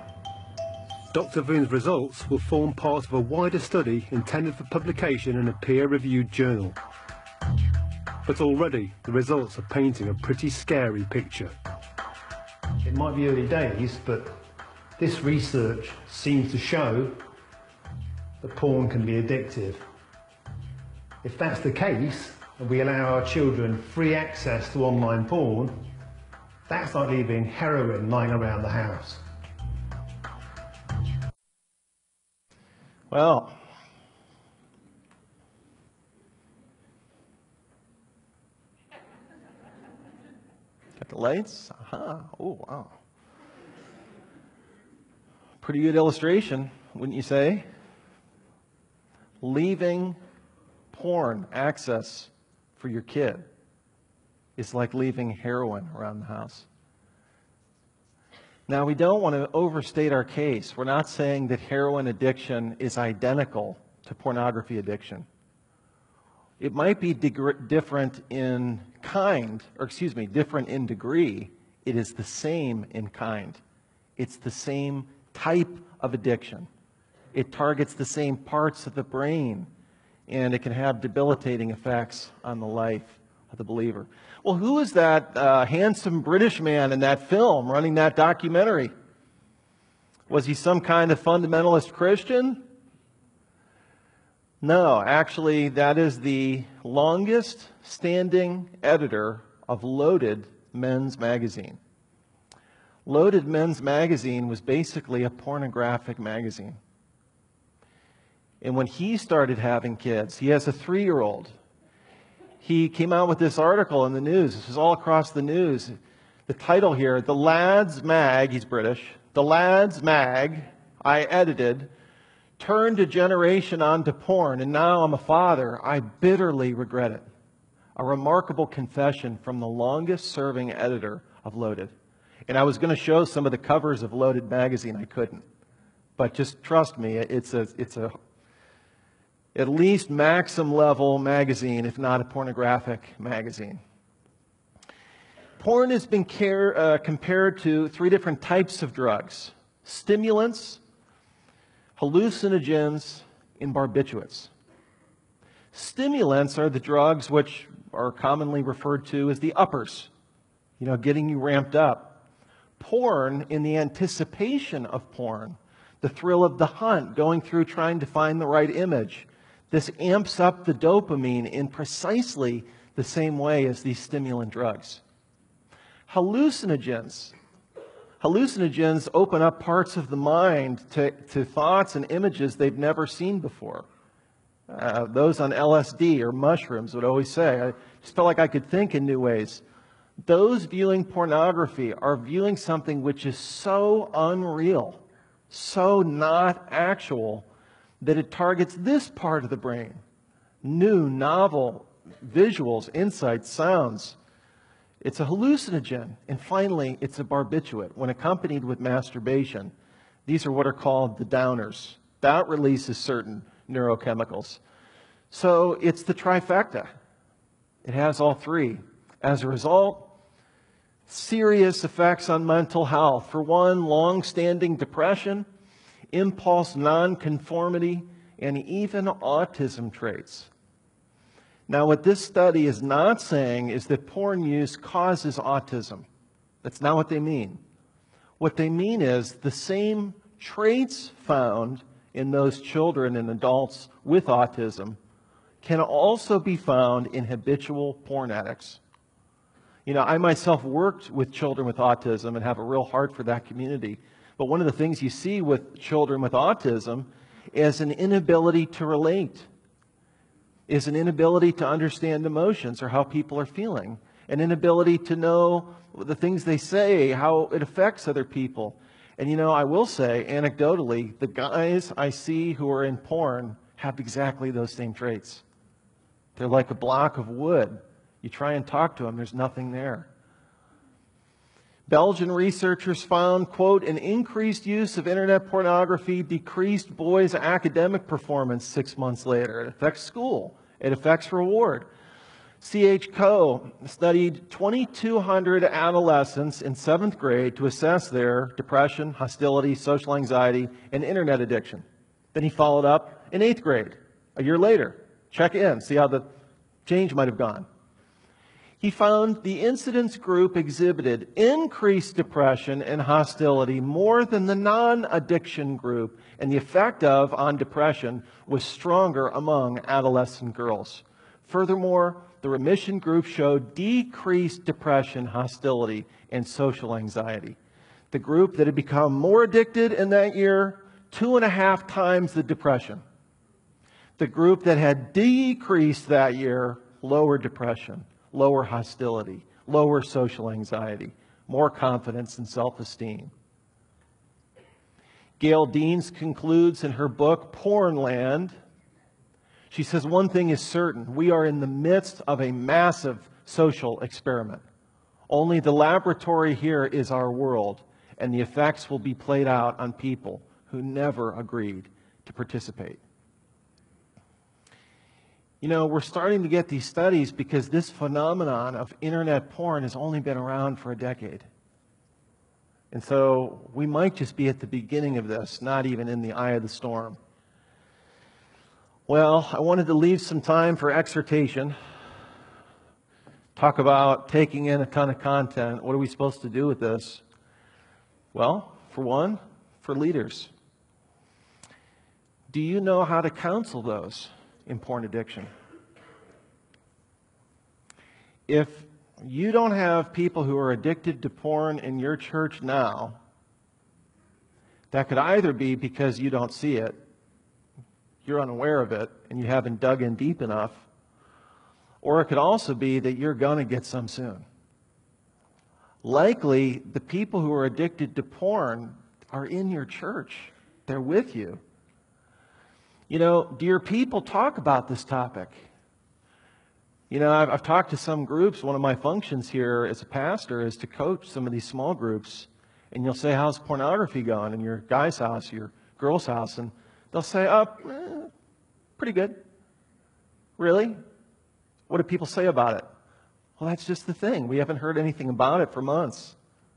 Dr. Voon's results will form part of a wider study intended for publication in a peer-reviewed journal. But already, the results are painting a pretty scary picture. It might be early days, but this research seems to show that porn can be addictive. If that's the case, and we allow our children free access to online porn, that's like leaving heroin lying around the house. Well, got the lights? Aha. Oh, wow. Pretty good illustration, wouldn't you say? Leaving porn access for your kid is like leaving heroin around the house. Now, we don't want to overstate our case. We're not saying that heroin addiction is identical to pornography addiction. It might be different in kind, or excuse me, different in degree. It is the same in kind. It's the same type of addiction. It targets the same parts of the brain, and it can have debilitating effects on the life of the believer. Well, who is that handsome British man in that film running that documentary? Was he some kind of fundamentalist Christian? No, actually, that is the longest standing editor of Loaded Men's Magazine. Loaded Men's Magazine was basically a pornographic magazine. And when he started having kids, he has a 3-year-old. He came out with this article in the news. This is all across the news. The title here, The Lads Mag, he's British, The Lads Mag I edited turned a generation onto porn, and now I'm a father. I bitterly regret it. A remarkable confession from the longest-serving editor of Loaded. And I was going to show some of the covers of Loaded magazine. I couldn't. But just trust me, it's a at least Maxim level magazine, if not a pornographic magazine. Porn has been compared to 3 different types of drugs: stimulants, hallucinogens, and barbiturates. Stimulants are the drugs which are commonly referred to as the uppers, getting you ramped up. Porn, in the anticipation of porn, the thrill of the hunt, going through trying to find the right image, this amps up the dopamine in precisely the same way as these stimulant drugs. Hallucinogens Hallucinogens open up parts of the mind to thoughts and images they've never seen before. Those on LSD or mushrooms would always say, I just felt like I could think in new ways. Those viewing pornography are viewing something which is so unreal, so not actual, that it targets this part of the brain. New, novel visuals, insights, sounds. It's a hallucinogen. And finally, it's a barbiturate. When accompanied with masturbation, these are what are called the downers. That releases certain neurochemicals. So it's the trifecta. It has all three. As a result, serious effects on mental health. For one, long-standing depression, impulse nonconformity, and even autism traits. Now, what this study is not saying is that porn use causes autism. That's not what they mean. What they mean is the same traits found in those children and adults with autism can also be found in habitual porn addicts. You know, I myself worked with children with autism and have a real heart for that community. But one of the things you see with children with autism is an inability to relate, is an inability to understand emotions or how people are feeling, an inability to know the things they say, how it affects other people. And you know, I will say, anecdotally, the guys I see who are in porn have exactly those same traits. They're like a block of wood. You try and talk to them, there's nothing there. Belgian researchers found, quote, an increased use of internet pornography decreased boys' academic performance 6 months later. It affects school. It affects reward. C.H. Coe studied 2,200 adolescents in 7th grade to assess their depression, hostility, social anxiety, and internet addiction. Then he followed up in 8th grade, a year later. Check in, see how the change might have gone. He found the incidence group exhibited increased depression and hostility more than the non-addiction group, and the effect on depression was stronger among adolescent girls. Furthermore, the remission group showed decreased depression, hostility, and social anxiety. The group that had become more addicted in that year, 2.5 times the depression. The group that had decreased that year, lower depression, lower hostility, lower social anxiety, more confidence and self-esteem. Gail Deans concludes in her book, Pornland, she says, one thing is certain, we are in the midst of a massive social experiment. Only the laboratory here is our world, and the effects will be played out on people who never agreed to participate. You know, we're starting to get these studies because this phenomenon of internet porn has only been around for a decade. And so we might just be at the beginning of this, not even in the eye of the storm. Well, I wanted to leave some time for exhortation. Talk about taking in a ton of content. What are we supposed to do with this? Well, for one, for leaders. Do you know how to counsel those in porn addiction? If you don't have people who are addicted to porn in your church now, that could either be because you don't see it, you're unaware of it, and you haven't dug in deep enough, or it could also be that you're going to get some soon. Likely, the people who are addicted to porn are in your church. They're with you. You know, do your people talk about this topic? You know, I've talked to some groups. One of my functions here as a pastor is to coach some of these small groups. And you'll say, how's pornography going in your guy's house, your girl's house? And they'll say, pretty good. Really? What do people say about it? Well, that's just the thing. We haven't heard anything about it for months.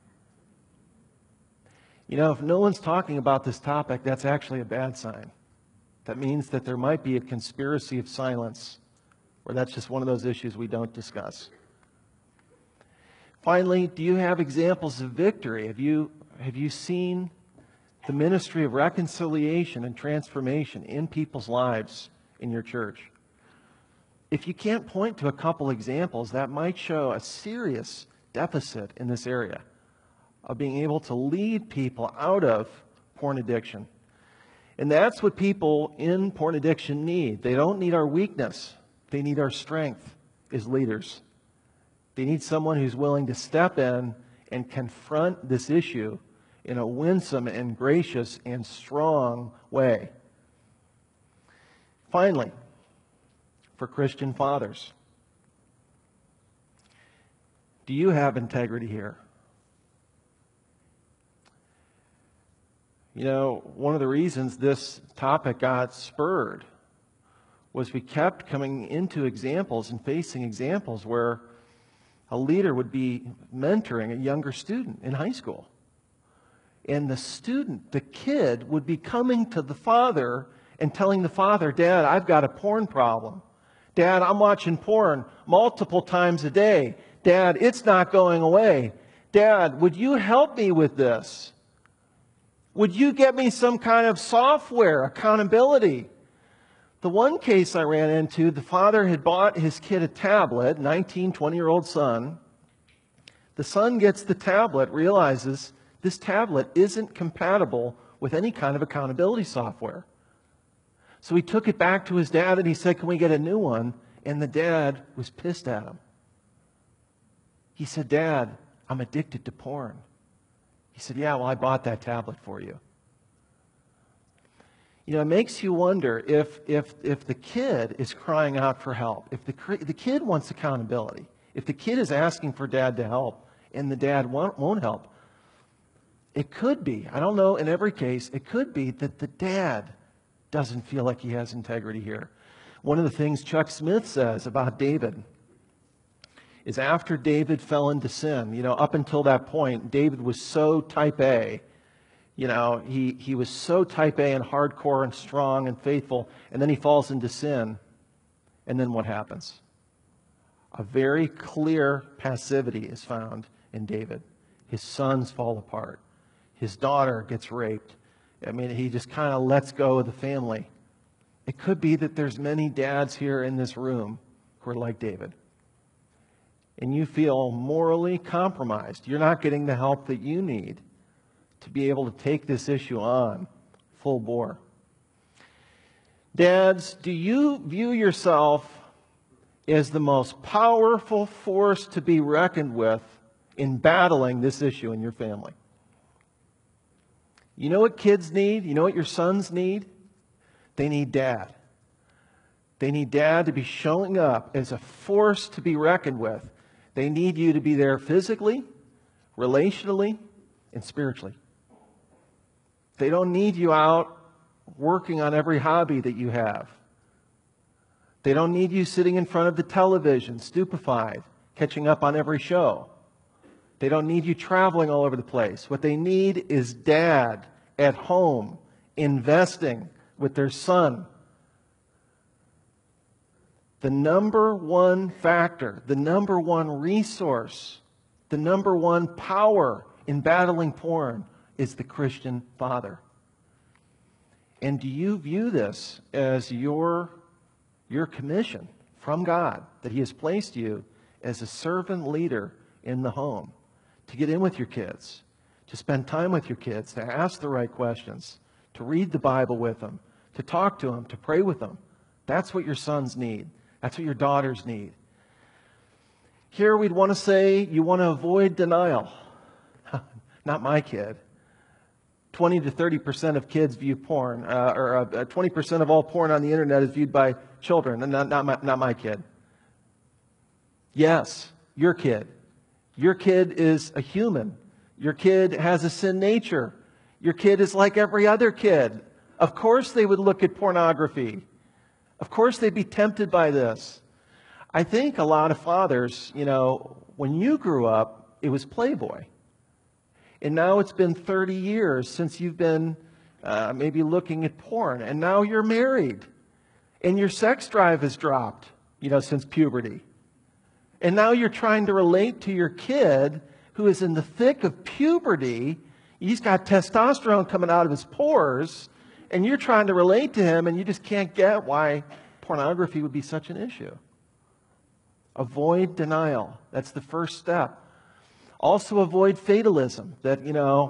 You know, if no one's talking about this topic, that's actually a bad sign. That means that there might be a conspiracy of silence, or that's just one of those issues we don't discuss. Finally, do you have examples of victory? Have you seen the ministry of reconciliation and transformation in people's lives in your church? If you can't point to a couple examples, that might show a serious deficit in this area. of being able to lead people out of porn addiction. And that's what people in porn addiction need. They don't need our weakness. They need our strength as leaders. They need someone who's willing to step in and confront this issue in a winsome and gracious and strong way. Finally, for Christian fathers, do you have integrity here? You know, one of the reasons this topic got spurred was we kept coming into examples and facing examples where a leader would be mentoring a younger student in high school. And the student, the kid, would be coming to the father and telling the father, "Dad, I've got a porn problem. Dad, I'm watching porn multiple times a day. Dad, it's not going away. Dad, would you help me with this? Would you get me some kind of software, accountability?" The one case I ran into, the father had bought his kid a tablet, 19, 20-year-old son. The son gets the tablet, realizes this tablet isn't compatible with any kind of accountability software. So he took it back to his dad and he said, "Can we get a new one?" And the dad was pissed at him. He said, "Dad, I'm addicted to porn." He said, "Yeah, well, I bought that tablet for you." You know, it makes you wonder if the kid is crying out for help, if the kid wants accountability, if the kid is asking for dad to help and the dad won't help, it could be, I don't know, in every case, it could be that the dad doesn't feel like he has integrity here. One of the things Chuck Smith says about David is after David fell into sin, you know, up until that point, David was so type A. You know, he was so type A and hardcore and strong and faithful, and then he falls into sin. And then what happens? A very clear passivity is found in David. His sons fall apart. His daughter gets raped. I mean, he just kind of lets go of the family. It could be that there's many dads here in this room who are like David. And you feel morally compromised. You're not getting the help that you need to be able to take this issue on full bore. Dads, do you view yourself as the most powerful force to be reckoned with in battling this issue in your family? You know what kids need? You know what your sons need? They need dad. They need dad to be showing up as a force to be reckoned with. They need you to be there physically, relationally, and spiritually. They don't need you out working on every hobby that you have. They don't need you sitting in front of the television, stupefied, catching up on every show. They don't need you traveling all over the place. What they need is dad at home, investing with their son. The number one factor, the number one resource, the number one power in battling porn is the Christian father. And do you view this as your commission from God, that He has placed you as a servant leader in the home, to get in with your kids, to spend time with your kids, to ask the right questions, to read the Bible with them, to talk to them, to pray with them? That's what your sons need. That's what your daughters need. Here we'd want to say you want to avoid denial. Not my kid. 20 to 30% of kids view porn, or 20% of all porn on the internet is viewed by children, and not my kid. Yes, your kid. Your kid is a human. Your kid has a sin nature. Your kid is like every other kid. Of course they would look at pornography. Of course they'd be tempted by this. I think a lot of fathers, you know, when you grew up, it was Playboy. And now it's been 30 years since you've been maybe looking at porn. And now you're married. And your sex drive has dropped, you know, since puberty. And now you're trying to relate to your kid who is in the thick of puberty. He's got testosterone coming out of his pores. And you're trying to relate to him, and you just can't get why pornography would be such an issue. Avoid denial. That's the first step. Also avoid fatalism, that,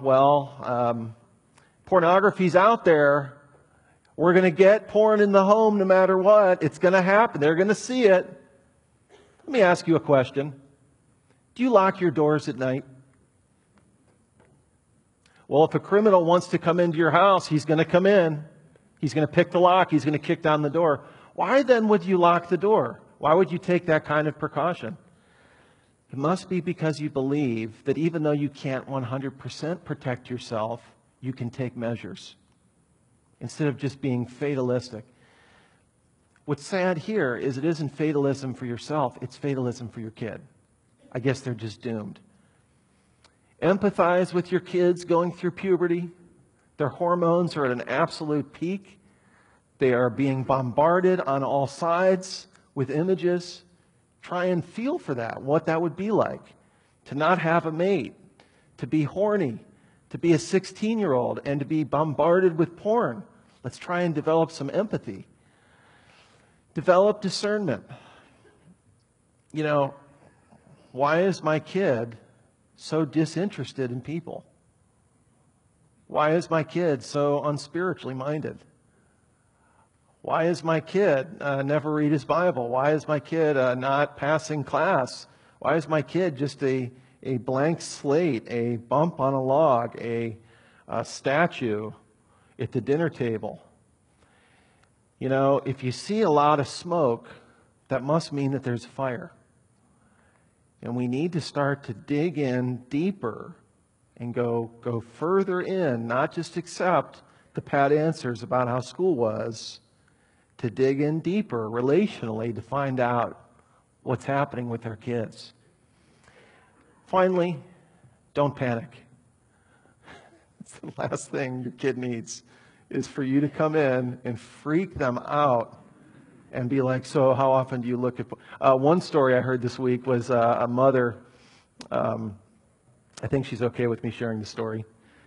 pornography's out there. We're going to get porn in the home no matter what. It's going to happen. They're going to see it. Let me ask you a question. Do you lock your doors at night? Well, if a criminal wants to come into your house, he's going to come in. He's going to pick the lock. He's going to kick down the door. Why then would you lock the door? Why would you take that kind of precaution? It must be because you believe that even though you can't 100% protect yourself, you can take measures instead of just being fatalistic. What's sad here is it isn't fatalism for yourself, it's fatalism for your kid. I guess they're just doomed. Empathize with your kids going through puberty. Their hormones are at an absolute peak. They are being bombarded on all sides with images. Try and feel for that, what that would be like. To not have a mate, to be horny, to be a 16-year-old and to be bombarded with porn. Let's try and develop some empathy. Develop discernment. Why is my kid so disinterested in people? Why is my kid so unspiritually minded? Why is my kid never read his Bible? Why is my kid not passing class? Why is my kid just a blank slate, a bump on a log, a statue at the dinner table? If you see a lot of smoke, that must mean that there's a fire. And we need to start to dig in deeper and go further in, not just accept the pat answers about how school was, to dig in deeper relationally to find out what's happening with our kids. Finally, don't panic. It's the last thing your kid needs, is for you to come in and freak them out and be like, so how often do you look at... one story I heard this week was a mother, I think she's okay with me sharing the story.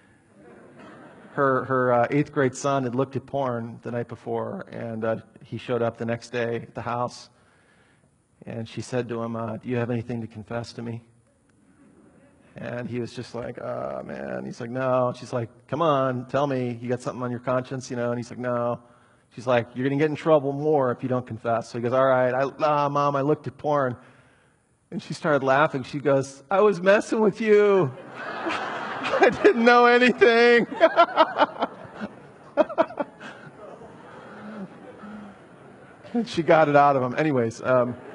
Her 8th grade son had looked at porn the night before, and he showed up the next day at the house, and she said to him, do you have anything to confess to me? And he was just like, oh, man. He's like, no. She's like, come on, tell me. You got something on your conscience, And he's like, no. She's like, you're going to get in trouble more if you don't confess. So he goes, all right, Mom, I looked at porn. And she started laughing. She goes, I was messing with you. I didn't know anything. And she got it out of him. Anyways,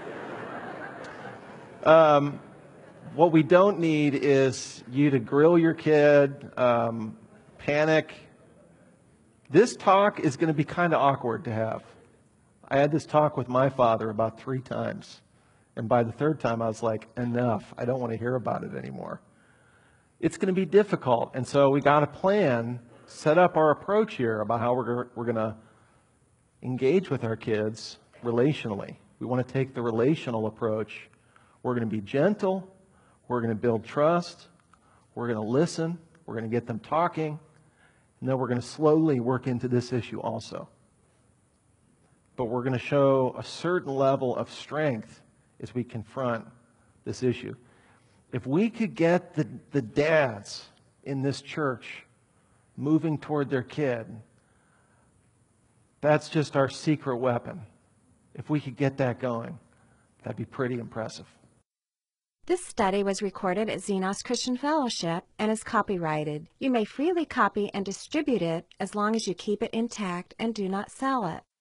what we don't need is you to grill your kid, panic. This talk is going to be kind of awkward to have. I had this talk with my father about 3 times. And by the 3rd time, I was like, enough. I don't want to hear about it anymore. It's going to be difficult. And so we got a plan, set up our approach here about how we're going to engage with our kids relationally. We want to take the relational approach. We're going to be gentle. We're going to build trust. We're going to listen. We're going to get them talking. And then we're going to slowly work into this issue also. But we're going to show a certain level of strength as we confront this issue. If we could get the dads in this church moving toward their kid, that's just our secret weapon. If we could get that going, that'd be pretty impressive. This study was recorded at Xenos Christian Fellowship and is copyrighted. You may freely copy and distribute it as long as you keep it intact and do not sell it.